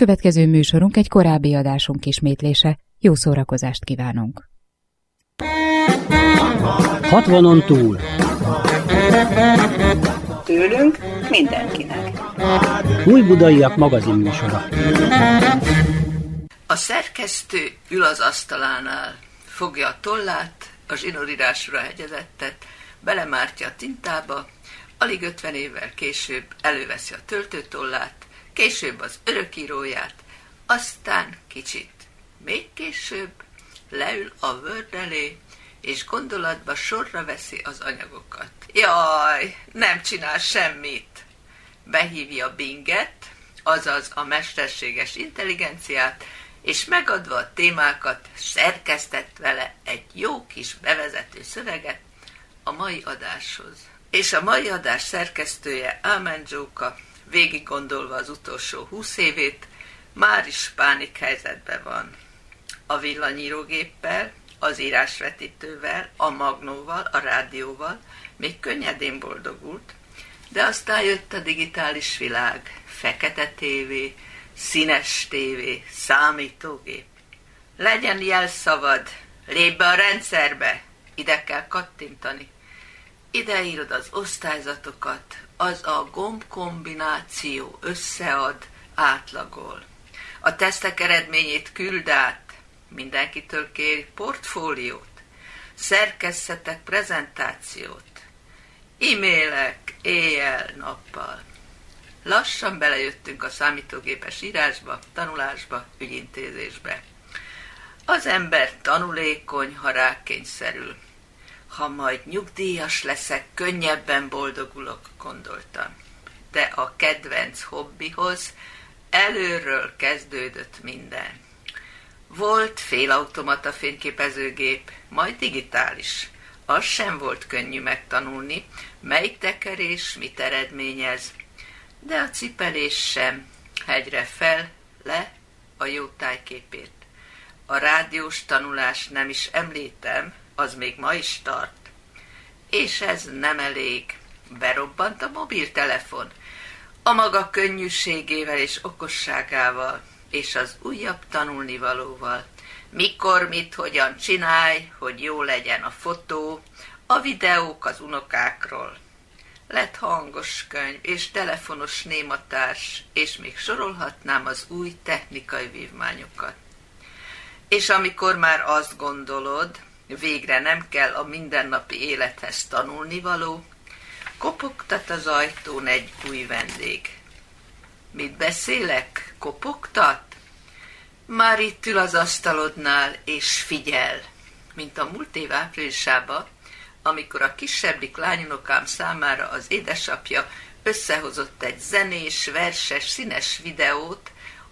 következő műsorunk egy korábbi adásunk ismétlése. Jó szórakozást kívánunk! 60-on túl. Tőlünk mindenkinek. Újbudaiak magazin műsora. A szerkesztő ül az asztalánál, fogja a tollát, a zsinórírásra hegyezettet, belemártja a tintába, alig 50 évvel később előveszi a töltőtollát, később az örökíróját, aztán kicsit még később leül a Word elé, és gondolatba sorra veszi az anyagokat. Jaj, nem csinál semmit! Behívja Binget, azaz a mesterséges intelligenciát, és megadva a témákat szerkesztett vele egy jó kis bevezető szöveget a mai adáshoz. És a mai adás szerkesztője Ámen Zsóka, végig gondolva az utolsó 20 évét, már is pánikhelyzetben van. A villanyírógéppel, az írásvetítővel, a magnóval, a rádióval még könnyedén boldogult, de aztán jött a digitális világ, fekete tévé, színes tévé, számítógép. Legyen jelszavad, lépj be a rendszerbe, ide kell kattintani. Ide írod az osztályzatokat, az a gombkombináció összead, átlagol. A tesztek eredményét küld át, mindenkitől kéri portfóliót, szerkesszetek prezentációt, e-mailek éjjel-nappal. Lassan belejöttünk a számítógépes írásba, tanulásba, ügyintézésbe. Az ember tanulékony, ha rákényszerül. Ha majd nyugdíjas leszek, könnyebben boldogulok, gondoltam. De a kedvenc hobbihoz előről kezdődött minden. Volt félautomata fényképezőgép, majd digitális. Az sem volt könnyű megtanulni, melyik tekerés mit eredményez. De a cipelés sem, hegyre fel, le a jó tájképért. A rádiós tanulást nem is említem, az még ma is tart. És ez nem elég. Berobbant a mobiltelefon. A maga könnyűségével és okosságával, és az újabb tanulnivalóval. Mikor, mit, hogyan csinálj, hogy jó legyen a fotó, a videók az unokákról. Lett hangos könyv és telefonos nématárs, és még sorolhatnám az új technikai vívmányokat. És amikor már azt gondolod, végre nem kell a mindennapi élethez tanulnivaló, kopogtat az ajtón egy új vendég. Mit beszélek? Kopogtat? Már itt ül az asztalodnál, és figyel, mint a múlt év áprilisában, amikor a kisebbik lányunokám számára az édesapja összehozott egy zenés, verses, színes videót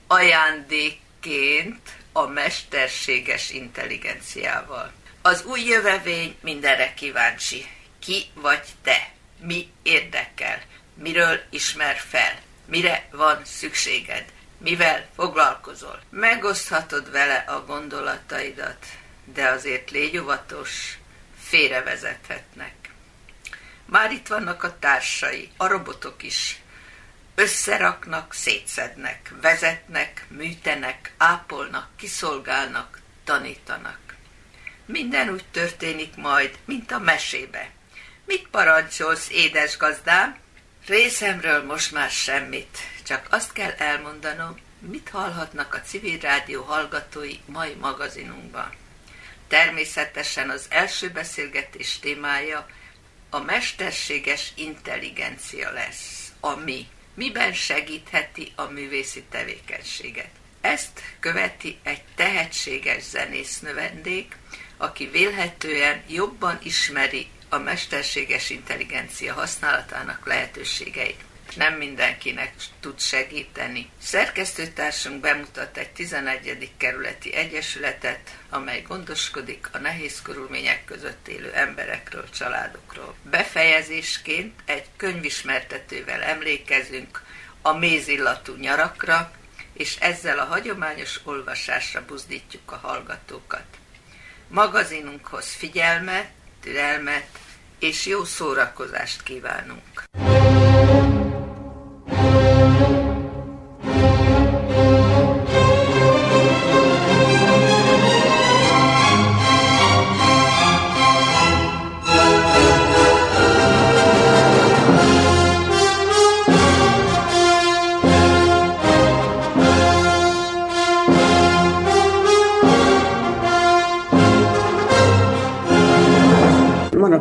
ajándékként a mesterséges intelligenciával. Az új jövevény mindenre kíváncsi. Ki vagy te? Mi érdekel? Miről ismer fel? Mire van szükséged? Mivel foglalkozol? Megoszthatod vele a gondolataidat, de azért légy óvatos, félrevezethetnek. Már itt vannak a társai, a robotok is. Összeraknak, szétszednek, vezetnek, műtenek, ápolnak, kiszolgálnak, tanítanak. Minden úgy történik majd, mint a mesébe. Mit parancsolsz, édes gazdám? Részemről most már semmit, csak azt kell elmondanom, mit hallhatnak a civil rádió hallgatói mai magazinunkban. Természetesen az első beszélgetés témája a mesterséges intelligencia lesz, a mi. Miben segítheti a művészi tevékenységet. Ezt követi egy tehetséges zenésznő vendég, aki vélhetően jobban ismeri a mesterséges intelligencia használatának lehetőségeit. Nem mindenkinek tud segíteni. Szerkesztőtársunk bemutat egy 11. kerületi egyesületet, amely gondoskodik a nehéz körülmények között élő emberekről, családokról. Befejezésként egy könyvismertetővel emlékezünk a mézillatú nyarakra, és ezzel a hagyományos olvasásra buzdítjuk a hallgatókat. Magazinunkhoz figyelmet, türelmet és jó szórakozást kívánunk!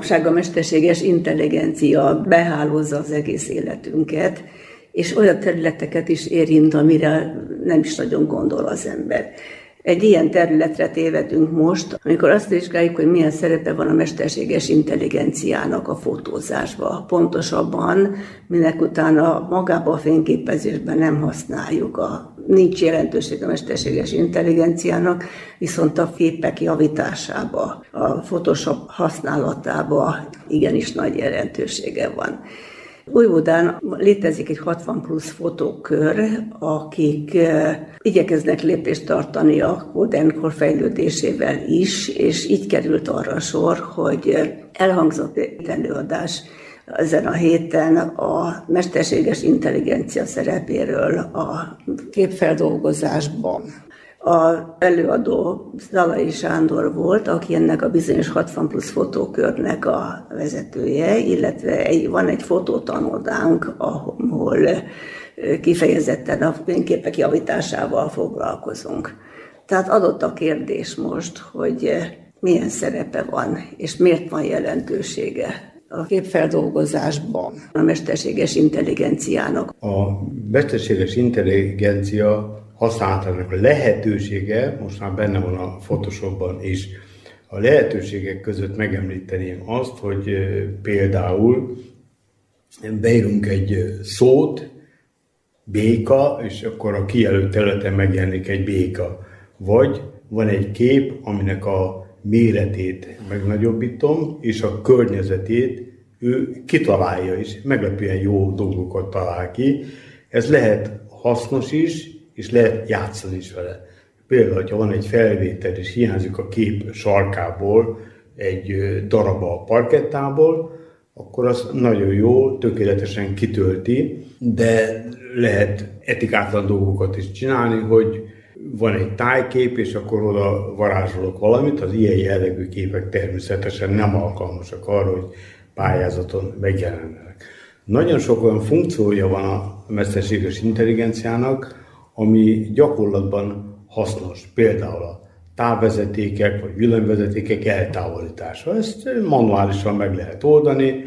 manapság a mesterséges intelligencia behálózza az egész életünket, és olyan területeket is érint, amire nem is nagyon gondol az ember. Egy ilyen területre tévedünk most, amikor azt vizsgáljuk, hogy milyen szerepe van a mesterséges intelligenciának a fotózásban. Pontosabban, minek utána magában a fényképezésben nem használjuk. Nincs jelentőség a mesterséges intelligenciának, viszont a képek javításába, a Photoshop használatába igenis nagy jelentősége van. Újbudán létezik egy 60 plusz fotókör, akik igyekeznek lépést tartani a modern kor fejlődésével is, és így került arra sor, hogy elhangzott egy előadás ezen a héten a mesterséges intelligencia szerepéről a képfeldolgozásban. Az előadó Zalai Sándor volt, aki ennek a bizonyos 60 plusz fotókörnek a vezetője, illetve van egy fotótanodánk, ahol kifejezetten a fényképek javításával foglalkozunk. Tehát adott a kérdés most, hogy milyen szerepe van, és miért van jelentősége a képfeldolgozásban a mesterséges intelligenciának. A mesterséges intelligencia használatának a lehetősége, most már benne van a Photoshopban is, a lehetőségek között megemlíteném azt, hogy például beírunk egy szót, béka, és akkor a kijelölt területen megjelenik egy béka. Vagy van egy kép, aminek a méretét megnagyobbítom, és a környezetét ő kitalálja is, meglepően jó dolgokat talál ki. Ez lehet hasznos is, és lehet játszani is vele. Például, ha van egy felvétel, és hiányzik a kép sarkából egy daraba a parkettából, akkor az nagyon jó, tökéletesen kitölti, de lehet etikátlan dolgokat is csinálni, hogy van egy tájkép, és akkor oda varázsolok valamit, az ilyen jellegű képek természetesen nem alkalmasak arra, hogy pályázaton megjelenjenek. Nagyon sok olyan funkciója van a mesterséges intelligenciának, ami gyakorlatban hasznos. Például a távvezetékek vagy villanyvezetékek eltávolítása. Ezt manuálisan meg lehet oldani.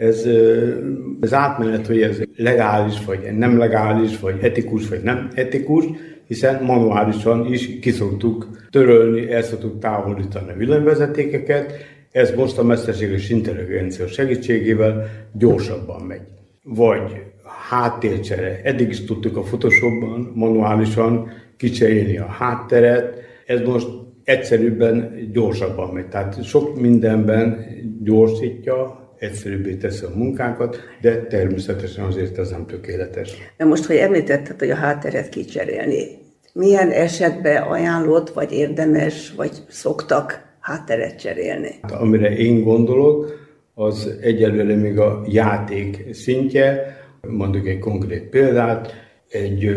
Ez átmenet, hogy ez legális, vagy nem legális, vagy etikus, vagy nem etikus, hiszen manuálisan is ki szoktuk törölni, el szoktuk távolítani a villanyvezetékeket. Ez most a mesterséges intelligencia segítségével gyorsabban megy. Vagy háttércsere. Eddig is tudtuk a Photoshopban manuálisan kicserélni a hátteret. Ez most egyszerűbben, gyorsabban megy. Tehát sok mindenben gyorsítja, egyszerűbbé teszi a munkánkat, de természetesen azért ez nem tökéletes. De most, hogy említetted, hogy a hátteret kicserélni, milyen esetben ajánlott, vagy érdemes, vagy szoktak hátteret cserélni? Amire én gondolok, az egyelőre még a játék szintje. Mondjuk egy konkrét példát, egy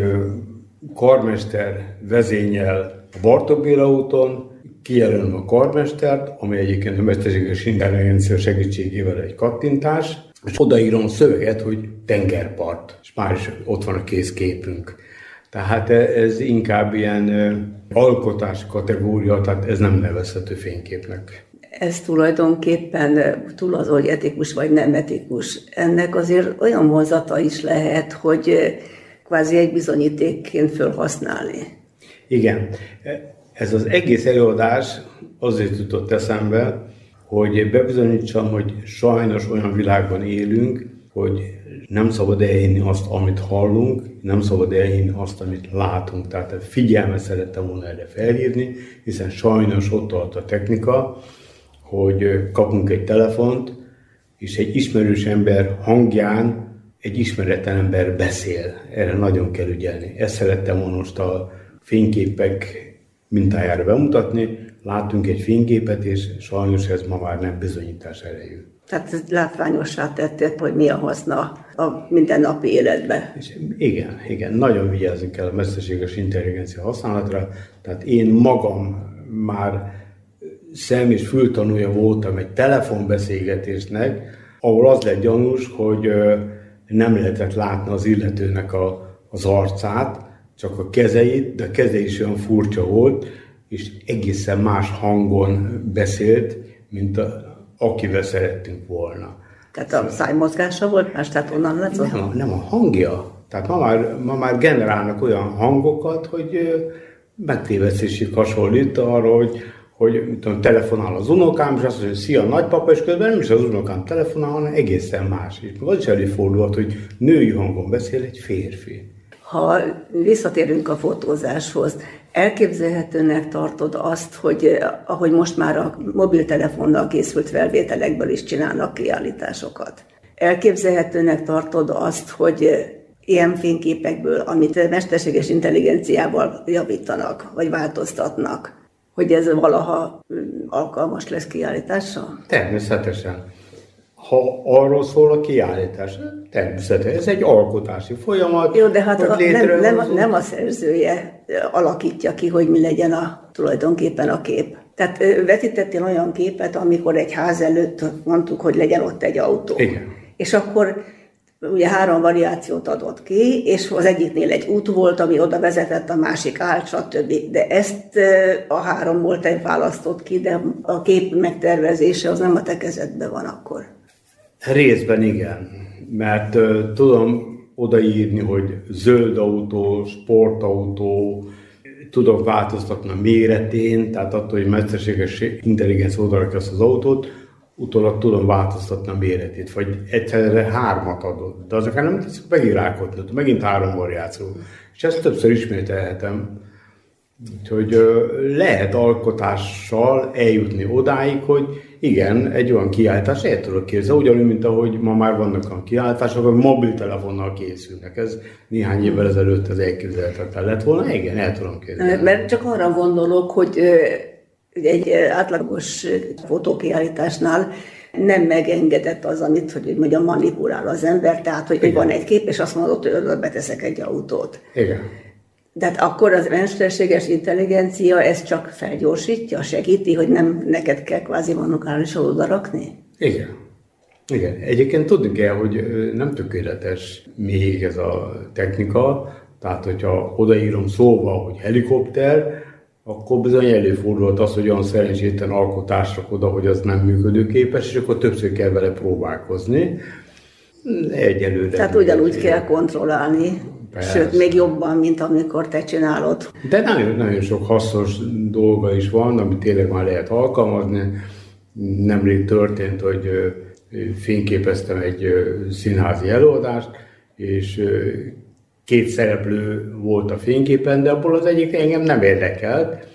karmester vezényel a Bartók Béla úton, kijelölöm a karmestert, ami egyébként a mesterséges intelligencia segítségével egy kattintás, és odaírom a szöveget, hogy tengerpart, és már is ott van a kész képünk. Tehát ez inkább ilyen alkotás kategória, tehát ez nem nevezhető fényképnek. Ez tulajdonképpen túl az, hogy etikus vagy nem etikus. Ennek azért olyan vonzata is lehet, hogy kvázi egy bizonyítékként felhasználni. Igen. Ez az egész előadás azért jutott eszembe, hogy bebizonyítsam, hogy sajnos olyan világban élünk, hogy nem szabad elhinni azt, amit hallunk, nem szabad elhinni azt, amit látunk. Tehát figyelmet szerettem volna erre felhívni, hiszen sajnos ott tart a technika, hogy kapunk egy telefont, és egy ismerős ember hangján egy ismeretlen ember beszél. Erre nagyon kell ügyelni. Ezt szerettem volna most a fényképek mintájára bemutatni. Láttunk egy fényképet, és sajnos ez ma már nem bizonyítás erejű. Tehát ez látványossá tetted, hogy mi a haszna a mindennapi életben. És igen, nagyon vigyázzunk kell a mesterséges intelligencia használatra. Tehát én magam már szem- és fültanúja voltam egy telefonbeszélgetésnek, ahol az lett gyanús, hogy nem lehetett látni az illetőnek az arcát, csak a kezeit, de a keze is olyan furcsa volt, és egészen más hangon beszélt, mint akivel szerettünk volna. Tehát a szájmozgása volt más, tehát onnan lett? Nem a hangja. Tehát ma már generálnak olyan hangokat, hogy megtévesztésig hasonlít arra, hogy tudom, telefonál az unokám, és azt mondja, hogy szia nagypapa, és közben nem is az unokám telefonál, hanem egészen más. És az is előfordulhat, hogy női hangon beszél egy férfi. Ha visszatérünk a fotózáshoz, elképzelhetőnek tartod azt, hogy ahogy most már a mobiltelefonnal készült felvételekből is csinálnak kiállításokat. Elképzelhetőnek tartod azt, hogy ilyen fényképekből, amit mesterséges intelligenciával javítanak, vagy változtatnak, hogy ez valaha alkalmas lesz kiállításra? Természetesen. Ha arról szól a kiállítás, természetesen ez egy alkotási folyamat. Jó, de hát nem a szerzője alakítja ki, hogy mi legyen tulajdonképpen a kép. Tehát vetítettél olyan képet, amikor egy ház előtt mondtuk, hogy legyen ott egy autó. Igen. És akkor ugye 3 variációt adott ki, és az egyiknél egy út volt, ami oda vezetett, a másik állt, stb. De ezt a 3-ból te választott ki, de a kép megtervezése az nem a te kezedben van akkor. Részben igen, mert tudom odaírni, hogy zöld autó, sportautó, tudok változtatni a méretén, tehát attól, hogy mesterséges intelligencia odarakja azt az autót, utólag tudom változtatni a méretét, vagy egyszerre 3-at adott, de azokán nem tetszik megírálkodni, megint 3 variáció. És ezt többször ismételhetem. Úgyhogy lehet alkotással eljutni odáig, hogy igen, egy olyan kiállítás el tudok képzelni, ugyanúgy, mint ahogy ma már vannak a kiállítások, hogy mobiltelefonnal készülnek. Ez néhány évvel ezelőtt az elképzelhetetlen lett volna, igen, el tudom képzelni. Mert csak arra gondolok, hogy egy átlagos fotókiállításnál nem megengedett az, amit hogy mondjam, manipulál az ember, tehát hogy van egy kép, és azt mondod, hogy oda beteszek egy autót. Igen. De hát akkor az mesterséges intelligencia ezt csak felgyorsítja, segíti, hogy nem neked kell kvázi manuálisan oda rakni? Igen. Igen. Egyébként tudni kell, hogy nem tökéletes még ez a technika, tehát hogyha odaírom szóval, hogy helikopter, akkor bizony előfordulhat az, hogy olyan szerencsétlen alkotást rak oda, hogy az nem működőképes, és akkor többször kell vele próbálkozni. Egyelőre. Tehát ugyanúgy kell kontrollálni, persze. Sőt, még jobban, mint amikor te csinálod. De nagyon sok hasznos dolga is van, amit tényleg már lehet alkalmazni. Nemrég történt, hogy fényképeztem egy színházi előadást, és 2 szereplő volt a fényképen, de abból az egyik engem nem érdekelt,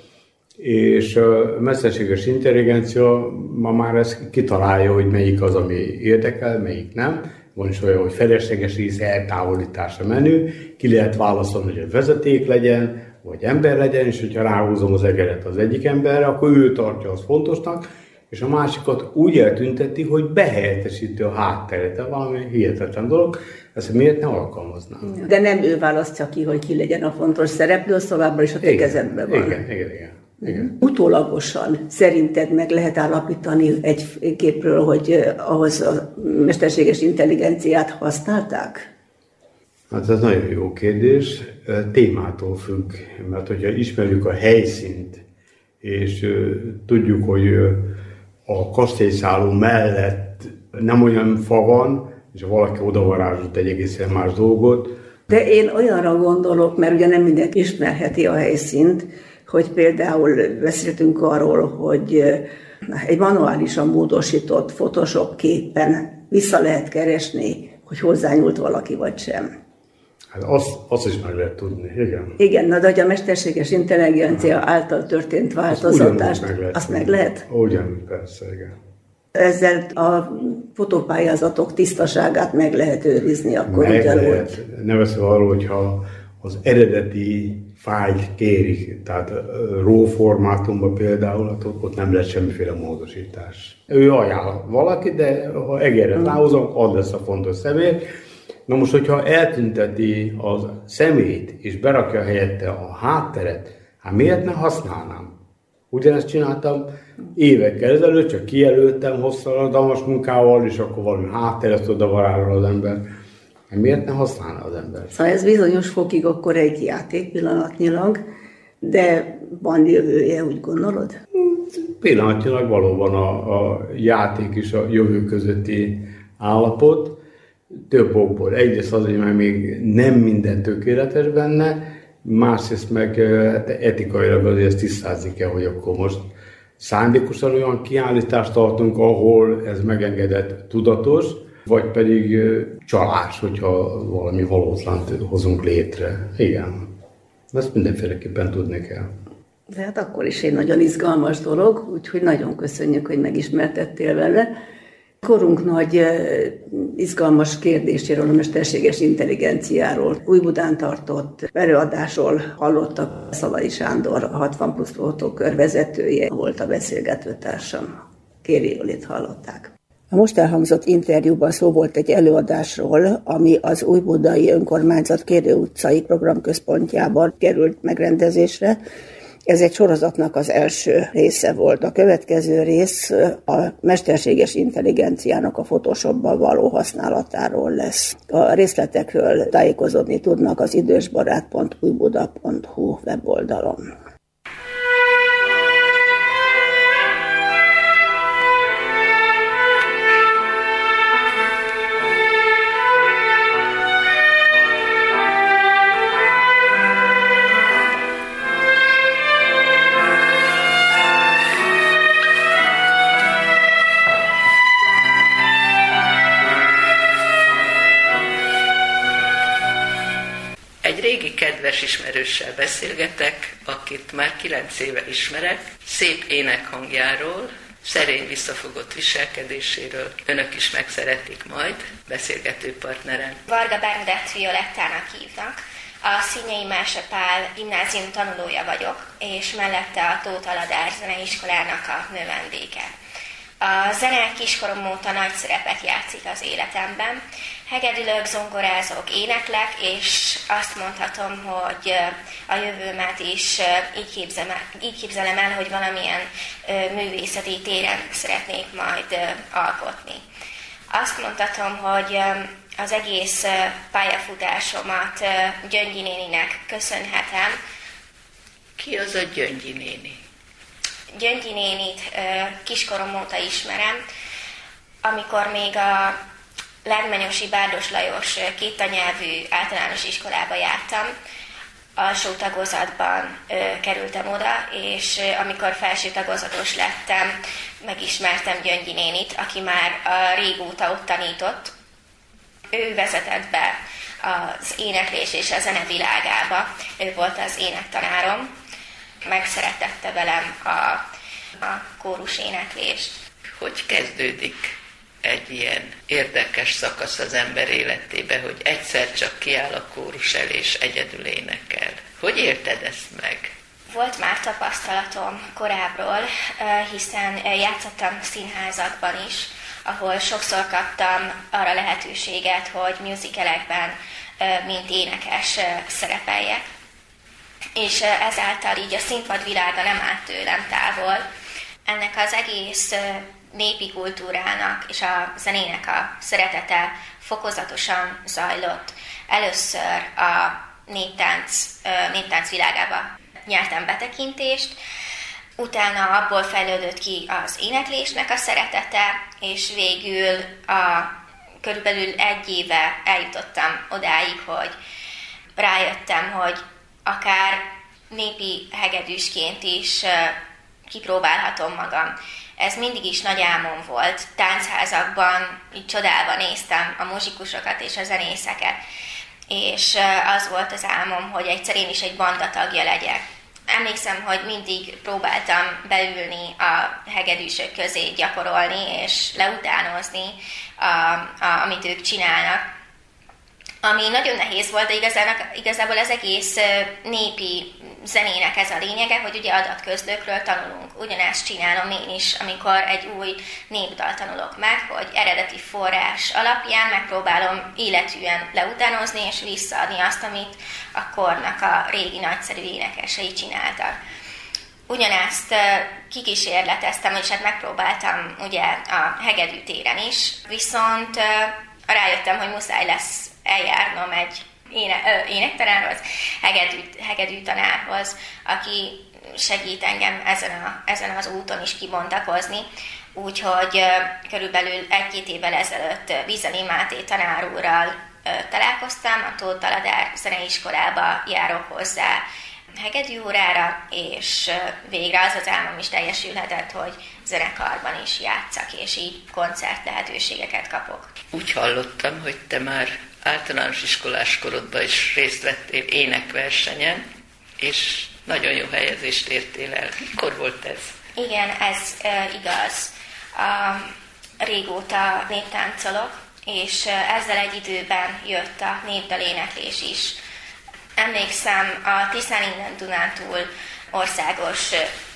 és a mesterséges intelligencia ma már ezt kitalálja, hogy melyik az, ami érdekel, melyik nem. Van is olyan, hogy felesleges rész eltávolítása menü, ki lehet válaszolni, hogy vezeték legyen, vagy ember legyen, és hogyha ráhúzom az egeret az egyik emberre, akkor ő tartja azt fontosnak, és a másikat úgy eltünteti, hogy behelyettesíti a hátteret, valami hihetetlen dolog, ezt miért ne alkalmaznám? De nem ő választja ki, hogy ki legyen a fontos szereplő, az továbbra is a te kezedben van. Igen. Utólagosan szerinted meg lehet állapítani egy képről, hogy ahhoz a mesterséges intelligenciát használták? Hát ez nagyon jó kérdés. Témától függ, mert hogyha ismerjük a helyszínt, és tudjuk, hogy a kastélyszálló mellett nem olyan fa van, és valaki odavarázsolt egy egészen más dolgot. De én olyanra gondolok, mert ugye nem mindenki ismerheti a helyszínt, hogy például beszéltünk arról, hogy egy manuálisan módosított Photoshop képen vissza lehet keresni, hogy hozzányúlt valaki vagy sem. Hát azt is meg lehet tudni, igen. Igen, de hogy a mesterséges intelligencia által történt változatást, azt meg lehet? Ugyanúgy, persze, igen. Ezzel a fotópályázatok tisztaságát meg lehet őrizni, akkor meg ugyanúgy. Lehet. Nem beszél arról, hogyha az eredeti fájlt kérik, tehát RAW formátumban például, ott nem lesz semmiféle módosítás. Ő ajánl valaki, de ha egérre ráhozom, az lesz a fontos személy. Na most, hogyha eltünteti az szemét, és berakja helyette a hátteret, hát miért ne használnám? Ugyanezt csináltam évekkel ezelőtt, csak kijelöltem hosszadalmas munkával, és akkor valami hátteret oda varázsol az ember. Hát miért ne használna az ember? Szóval ez bizonyos fokig akkor egy játék pillanatnyilag, de van jövője, úgy gondolod? pillanatnyilag valóban a játék és a jövő közötti állapot, több okból. Egyrészt azért, mert még nem minden tökéletes benne, másrészt meg etikailag azért ezt tisztázni kell, hogy akkor most szándékosan olyan kiállítást tartunk, ahol ez megengedett tudatos, vagy pedig csalás, hogyha valami valótlant hozunk létre. Igen. Ezt mindenféleképpen tudni kell. De hát akkor is egy nagyon izgalmas dolog, úgyhogy nagyon köszönjük, hogy megismertettél vele. Korunk nagy izgalmas kérdéséről, a mesterséges intelligenciáról, Újbudán tartott előadásról hallottak. Szalai Sándor, a 60 plusz fotókör vezetője volt a beszélgetőtársam. Kéri Jolit hallották. A most elhangzott interjúban szó volt egy előadásról, ami az Újbudai Önkormányzat Kérő utcai programközpontjában került megrendezésre. Ez egy sorozatnak az első része volt. A következő rész a mesterséges intelligenciának a Photoshopban való használatáról lesz. A részletekről tájékozódni tudnak az idősbarát.újbuda.hu weboldalon. Kedves ismerőssel beszélgetek, akit már 9 éve ismerek, szép énekhangjáról, szerény visszafogott viselkedéséről. Önök is megszeretik majd, beszélgető partnerem. Varga Bernadett Violettának hívnak. A Színyei Mása Pál gimnázium tanulója vagyok, és mellette a Tóth Aladár Zeneiskolának a növendéke. A zene kiskorom óta nagy szerepet játszik az életemben. Hegedülök, zongorázok, éneklek, és azt mondhatom, hogy a jövőmet is így képzelem el, hogy valamilyen művészeti téren szeretnék majd alkotni. Azt mondhatom, hogy az egész pályafutásomat Gyöngyi néninek köszönhetem. Ki az a Gyöngyi néni? Gyöngyi nénit kiskorom óta ismerem, amikor még a Lágymányosi Bárdos Lajos kétanyelvű általános iskolába jártam, alsó tagozatban kerültem oda, és amikor felső tagozatos lettem, megismertem Gyöngyi nénit, aki már régóta ott tanított. Ő vezetett be az éneklés és a zene világába, ő volt az énektanárom, megszeretette velem a kórus éneklést. Hogy kezdődik egy ilyen érdekes szakasz az ember életébe, hogy egyszer csak kiáll a kórus elé és egyedül énekel? Hogy érted ezt meg? Volt már tapasztalatom korábbról, hiszen játszottam színházakban is, ahol sokszor kaptam arra lehetőséget, hogy musicalekben, mint énekes szerepeljek. És ezáltal így a színpad világa nem állt tőlem távol. Ennek az egész népi kultúrának és a zenének a szeretete fokozatosan zajlott. Először a néptánc világába nyertem betekintést, utána abból fejlődött ki az éneklésnek a szeretete, és végül körülbelül 1 éve eljutottam odáig, hogy rájöttem, hogy akár népi hegedűsként is kipróbálhatom magam. Ez mindig is nagy álmom volt. Táncházakban így csodálva néztem a muzsikusokat és a zenészeket. És az volt az álmom, hogy egyszer én is egy banda tagja legyek. Emlékszem, hogy mindig próbáltam beülni a hegedűsök közé, gyakorolni és leutánozni, amit ők csinálnak. Ami nagyon nehéz volt, de igazából az egész népi zenének ez a lényege, hogy ugye adatközlőkről tanulunk. Ugyanezt csinálom én is, amikor egy új népdal tanulok meg, hogy eredeti forrás alapján megpróbálom életűen leutánozni és visszaadni azt, amit a kornak a régi nagyszerű énekesei csináltak. Ugyanezt kikísérleteztem, és hát megpróbáltam ugye a hegedű téren is, viszont rájöttem, hogy muszáj lesz eljárnom egy énektanárhoz, hegedű tanárhoz, aki segít engem ezen az úton is kibontakozni. Úgyhogy körülbelül 1-2 évvel ezelőtt Vizeli Máté tanár úrral találkoztam, a Tóth Baladár Zeneiskolába járok hozzá hegedű órára, és végre az álmom is teljesülhetett, hogy zenekarban is játszak, és így koncert lehetőségeket kapok. Úgy hallottam, hogy te már általános iskolás korodban is részt vettél énekversenyen, és nagyon jó helyezést értél el. Mikor volt ez? Igen, ez igaz. Régóta néptáncolok, és ezzel egy időben jött a népdaléneklés is. Emlékszem, a Tiszán innen Dunántúl országos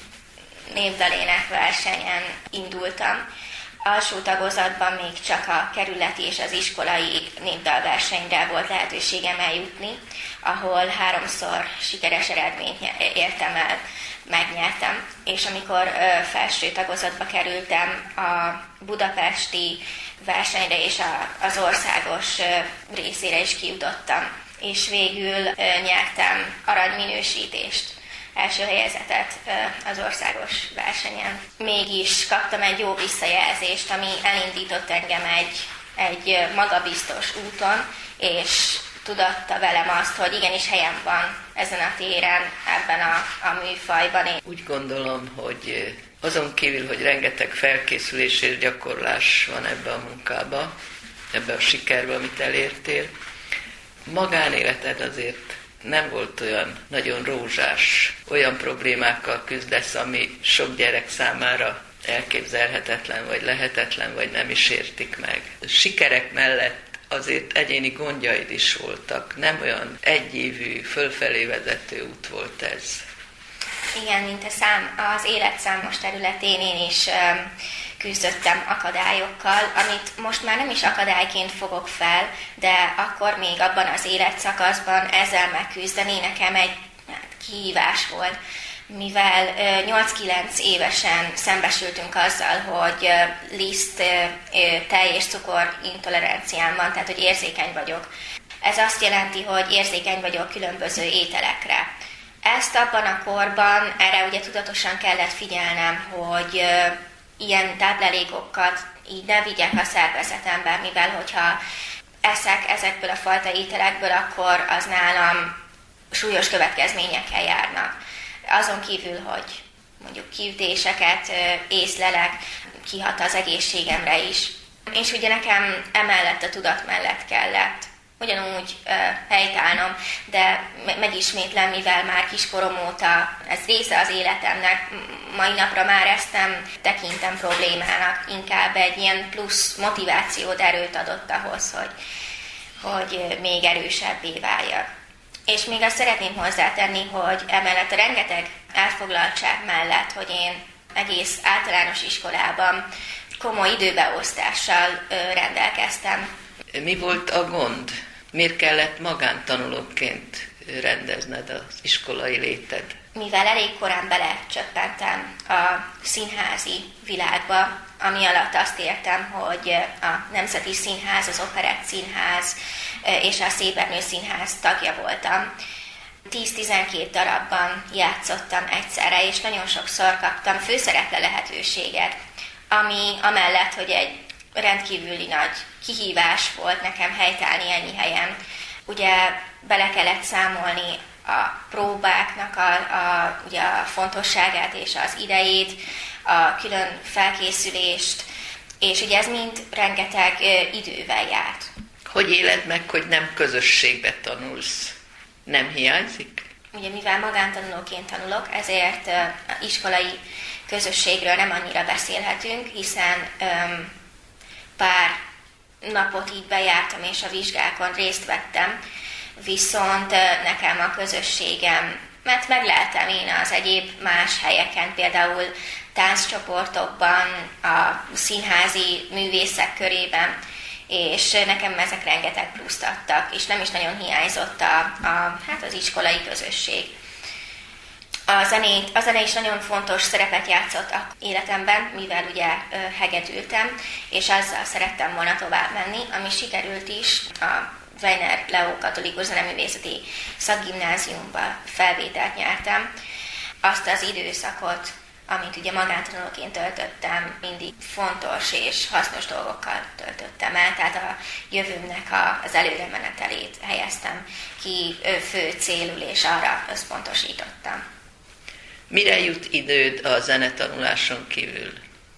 népdalénekversenyen indultam. Alsó tagozatban még csak a kerületi és az iskolai népdalversenyre volt lehetőségem eljutni, ahol 3-szor sikeres eredményt értem el, megnyertem. És amikor felső tagozatba kerültem, a budapesti versenyre és az országos részére is kijutottam. És végül nyertem aranyminősítést, első helyezetet az országos versenyen. Mégis kaptam egy jó visszajelzést, ami elindított engem egy magabiztos úton, és tudatta velem azt, hogy igenis helyem van ezen a téren, ebben a műfajban. Úgy gondolom, hogy azon kívül, hogy rengeteg felkészülés és gyakorlás van ebbe a munkába, ebbe a sikerbe, amit elértél, magánéleted azért nem volt olyan nagyon rózsás, olyan problémákkal küzdesz, ami sok gyerek számára elképzelhetetlen, vagy lehetetlen, vagy nem is értik meg. A sikerek mellett azért egyéni gondjaid is voltak, nem olyan egyívű, fölfelé vezető út volt ez. Igen, mint az élet számos területén én is küzdöttem akadályokkal, amit most már nem is akadályként fogok fel, de akkor még abban az életszakaszban ezzel megküzdeni nekem egy kihívás volt, mivel 8-9 évesen szembesültünk azzal, hogy liszt, tej és cukor intoleranciám van, tehát hogy érzékeny vagyok. Ez azt jelenti, hogy érzékeny vagyok különböző ételekre. Ezt abban a korban, erre ugye tudatosan kellett figyelnem, hogy ilyen táplálékokat így ne vigyek a szervezetemben, mivel hogyha eszek ezekből a fajta ételekből, akkor az nálam súlyos következményekkel járnak. Azon kívül, hogy mondjuk kiütéseket észlelek, kihat az egészségemre is. És ugye nekem emellett a tudat mellett kellett ugyanúgy helytállnom, de megismétlem, mivel már kiskorom óta ez része az életemnek, mai napra már ezt nem tekintem problémának, inkább egy ilyen plusz motivációt, erőt adott ahhoz, hogy még erősebbé váljak. És még azt szeretném hozzátenni, hogy emellett a rengeteg elfoglaltság mellett, hogy én egész általános iskolában komoly időbeosztással rendelkeztem. Mi volt a gond? Miért kellett magántanulóként rendezned az iskolai léted? Mivel elég korán belecsöppentem a színházi világba, ami alatt azt értem, hogy a Nemzeti Színház, az Operett Színház és a Szépernő Színház tagja voltam. 10-12 darabban játszottam egyszerre, és nagyon sokszor kaptam főszereple lehetőséget, ami amellett, hogy egy rendkívüli nagy kihívás volt nekem helytállni ennyi helyen. Ugye bele kellett számolni a próbáknak ugye a fontosságát és az idejét, a külön felkészülést, és ugye ez mind rengeteg idővel járt. Hogy éled meg, hogy nem közösségbe tanulsz? Nem hiányzik? Ugye mivel magántanulóként tanulok, ezért iskolai közösségről nem annyira beszélhetünk, hiszen pár napot így bejártam, és a vizsgákon részt vettem, viszont nekem a közösségem, mert megleltem én az egyéb más helyeken, például tánccsoportokban, a színházi művészek körében, és nekem ezek rengeteg pluszt adtak, és nem is nagyon hiányzott az iskolai közösség. A zene is nagyon fontos szerepet játszott az életemben, mivel ugye hegedültem, és azzal szerettem volna tovább menni, ami sikerült is. A Weiner Leó Katolikus Zeneművészeti Szakgimnáziumba felvételt nyertem, azt az időszakot, amit ugye magántanulóként töltöttem, mindig fontos és hasznos dolgokkal töltöttem el, tehát a jövőmnek az előre menetelét helyeztem ki fő célul, és arra összpontosítottam. Mire jut időd a zenetanuláson kívül?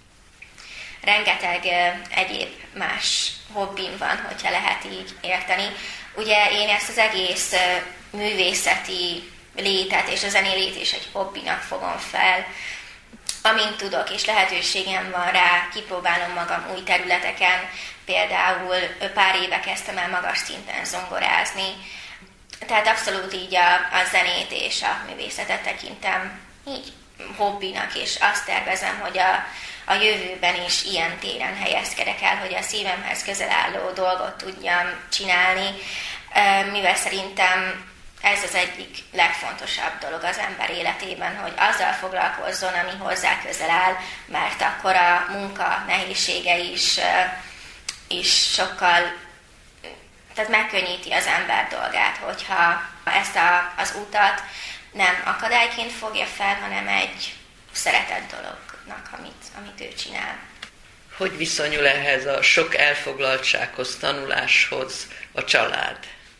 Rengeteg egyéb más hobbim van, hogyha lehet így érteni. Ugye én ezt az egész művészeti létet és a zenélét is egy hobbinak fogom fel. Amint tudok és lehetőségem van rá, kipróbálom magam új területeken. Például pár éve kezdtem el magas szinten zongorázni. Tehát abszolút így a zenét és a művészetet tekintem így hobbinak, és azt tervezem, hogy a jövőben is ilyen téren helyezkedek el, hogy a szívemhez közel álló dolgot tudjam csinálni, mivel szerintem ez az egyik legfontosabb dolog az ember életében, hogy azzal foglalkozzon, ami hozzá közel áll, mert akkor a munka nehézsége is sokkal, tehát megkönnyíti az ember dolgát, hogyha ezt az utat nem akadályként fogja fel, hanem egy szeretett dolognak, amit ő csinál. Hogy viszonyul ehhez a sok elfoglaltsághoz, tanuláshoz a család?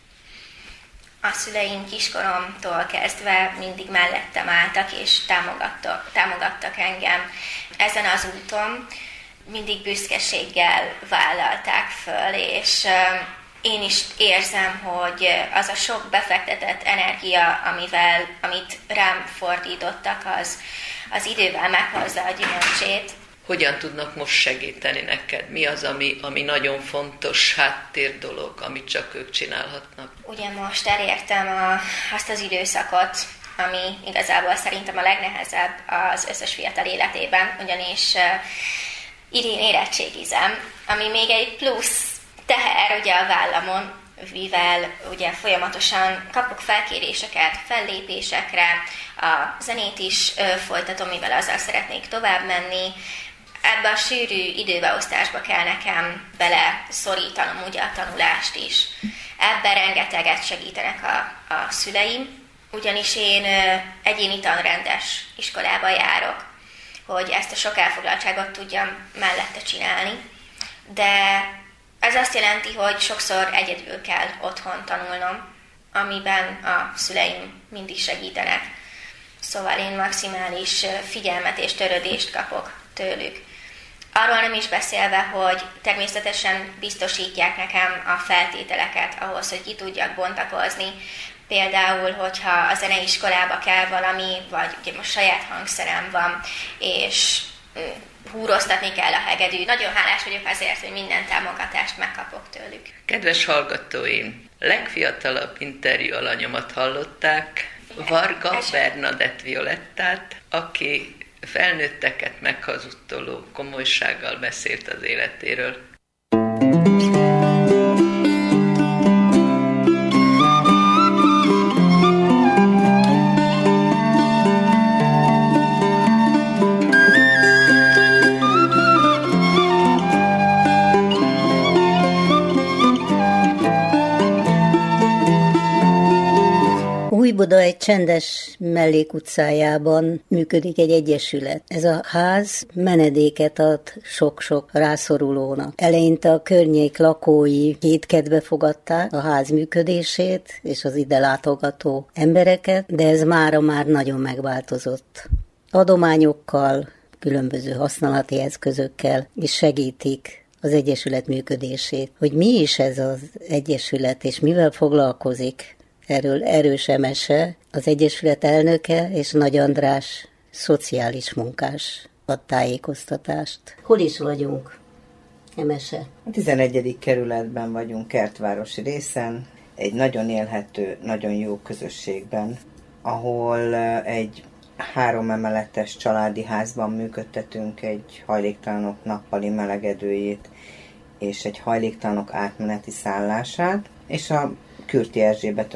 A szüleim kiskoromtól kezdve mindig mellettem álltak, és támogattak engem ezen az úton. Mindig büszkeséggel vállalták föl, és én is érzem, hogy az a sok befektetett energia, amit rám fordítottak, az idővel meghozza a gyümölcsét. Hogyan tudnak most segíteni neked? Mi az, ami nagyon fontos háttér dolog, amit csak ők csinálhatnak? Ugye most elértem azt az időszakot, ami igazából szerintem a legnehezebb az összes fiatal életében, ugyanis idén érettségizem, ami még egy plusz teher ugye a vállamon, mivel ugye folyamatosan kapok felkéréseket, fellépésekre, a zenét is folytatom, mivel azzal szeretnék tovább menni. Ebbe a sűrű időbeosztásba kell nekem bele szorítanom ugye a tanulást is. Ebben rengeteget segítenek a szüleim, ugyanis én egyéni tanrendes iskolába járok, hogy ezt a sok elfoglaltságot tudjam mellette csinálni, de ez azt jelenti, hogy sokszor egyedül kell otthon tanulnom, amiben a szüleim mindig segítenek. Szóval én maximális figyelmet és törődést kapok tőlük. Arról nem is beszélve, hogy természetesen biztosítják nekem a feltételeket ahhoz, hogy ki tudjak bontakozni. Például, hogyha a zeneiskolába kell valami, vagy ugye most saját hangszerem van, és húroztatni kell a hegedű. Nagyon hálás vagyok azért, hogy minden támogatást megkapok tőlük. Kedves hallgatóim, legfiatalabb interjú alanyomat hallották, Varga Bernadett Violettát, aki felnőtteket meghazudtoló komolysággal beszélt az életéről. Újbuda egy csendes mellékutcájában működik egy egyesület. Ez a ház menedéket ad sok-sok rászorulónak. Eleinte a környék lakói kétkedve fogadták a ház működését és az ide látogató embereket, de ez mára már nagyon megváltozott. Adományokkal, különböző használati eszközökkel is segítik az egyesület működését. Hogy mi is ez az egyesület és mivel foglalkozik, erről erős Emese, az egyesület elnöke, és Nagy András, szociális munkás ad tájékoztatást. Hol is vagyunk, Emese? A 11. kerületben vagyunk, Kertvárosi részen, egy nagyon élhető, nagyon jó közösségben, ahol egy 3 emeletes családi házban működtetünk egy hajléktalanok nappali melegedőjét és egy hajléktalanok átmeneti szállását, és a Kürti Erzsébet